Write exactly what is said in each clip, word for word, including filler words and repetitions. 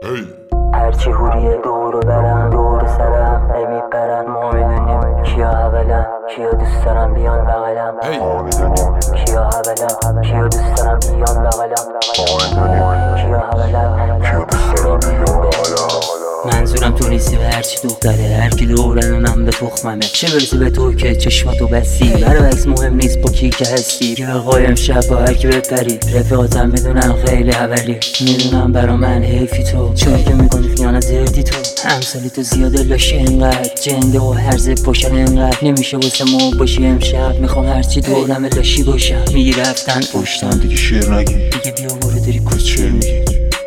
هرچی هوریه دورو برم دور سرم هی میپرم ما میدونیم کیا اولم کیا دوست دارم بیان بغلم ما میدونیم کیا اولم کیا دوست دارم بیان بغلم ما میدونیم کیا اولم کیا دوست دارم بیان بغلم. منظورم تو نیستی و هرچی دختره هرکی دورم من به تخممه چه برسه به تو که چشماتو بستی برای عکس مهم نیست با کی که هستی که آقای امشب با هرکی بپری رفیقاتم میدونن خیلی اولی میدونم برا من حیفی تو چون که میکنی خیانت زردی تو همسالی تو زیاده لاشی انقدر جنده و هرزه پاشن انقدر نمیشه واسه ما باشی امشب میخوام هرچی دورم لاشی باشم میگی رفتن پشتم دیگه شعر نگی دیگه بیا برو داری کوچر میگی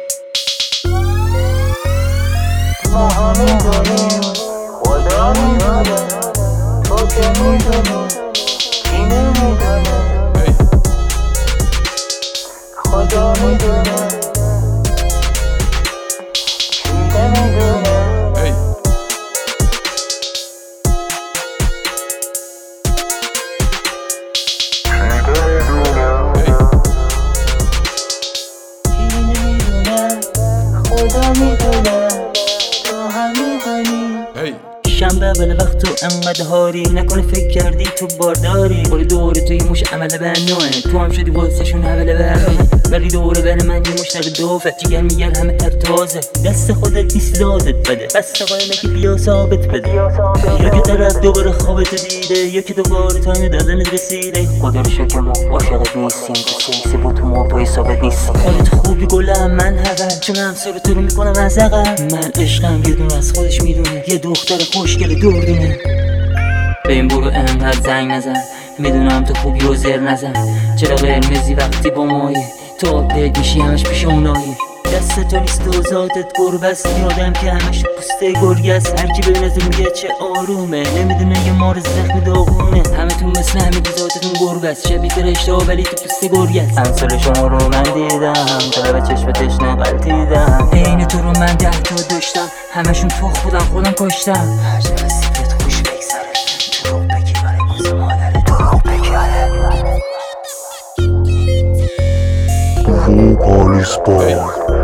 ما هم میدونیم خدا میدونه تو که میدونه کی نمیدونه خدا میدونه کی نمیدونه کی نمیدونه خدا میدونه شنبه بله وقت تو انقدر هاری نکنه فکر کردی تو بارداری ولی دوره توی موش عمل بنوه تو هم شدی واسه شون حول برمی ولی دوره بر من یه مشتر دوفه جگر میگر همه ارتازه دست خودت نیست زادت بده بس قایمه که بیا ثابت بده یا که طرف دوباره خوابت دیده یا که دوباره تایم دادنت رسیده خدا رو شکر ما عاشقت نیستیم تو سیسی با تو ما با ثابت نیستیم حالت خوبی گلم من هول چون همسر تو رو میکنم از عقب من عشقم یه دونه از خودش میدونه یه دختر خوشگل دردونه به این برو انقدر زنگ نزن میدونم تو خوبی و زر نزن چرا قرمزی وقتی با مایی تو آبدیت میشی همش پیش اونایی دست تو نیست و ذاتت گربه است یادم که همش پوسته گرگه است هرکی به نظر میگه چه آرومه نمیدونه یه مار زخم داغونه همه تو مثل همه ذاتتون گربه است شبیه رشته ولی تو پوسته گرگه است همسال شما رو من دیدم طلب چشم تشنه غلطیدم عین تو رو من ده تا داشتم همشون تخ بودن خودم کشتم هر چقدر سیفت خوش بگذره تو رو بگیره بازه مادره تو رو بگیره Vocal Sport.